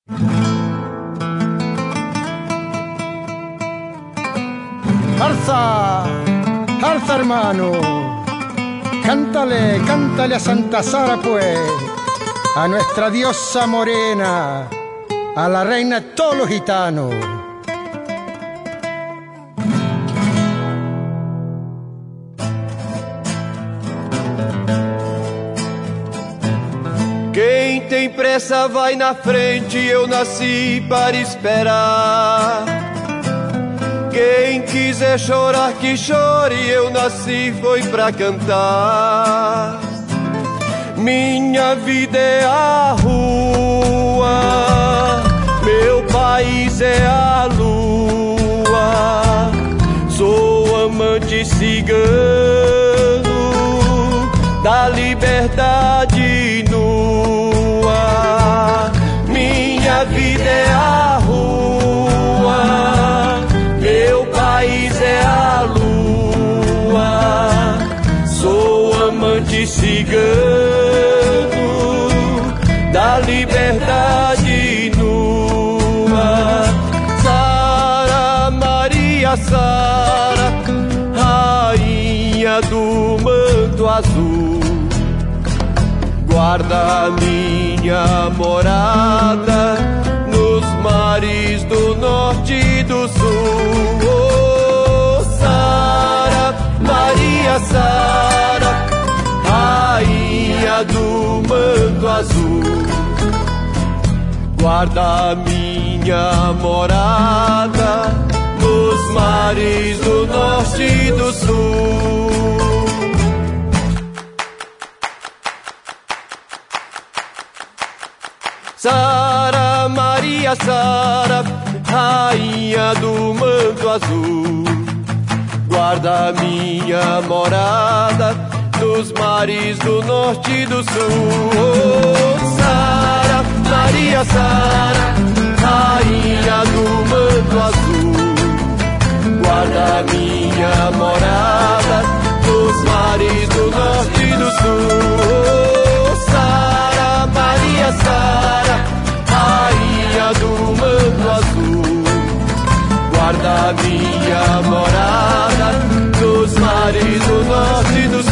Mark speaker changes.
Speaker 1: Alza, alza hermano, cántale, cántale a Santa Sara pues, a nuestra diosa morena, a la reina de todos los gitanos.
Speaker 2: Quem tem pressa vai na frente, eu nasci para esperar. Quem quiser chorar que chore, eu nasci foi pra cantar. Minha vida é a rua, meu país é a lua. Sou amante cigano da liberdade nua. Minha vida é a rua, meu país é a lua. Sou amante cigano da liberdade nua. Sara Maria Sara, rainha do manto azul, guarda minha morada nos mares do norte e do sul. Oh, Sara Maria Sara, rainha do manto azul, guarda minha morada nos mares do norte e do sul. Sara Maria Sara, rainha do manto azul, guarda minha morada nos mares do norte e do sul. Oh, Sara Maria Sara, rainha do manto azul, guarda minha morada nos mares do norte e do sul. Oh, Sara Maria Sara, rainha do manto azul, guarda minha morada nos mares do norte e do sul.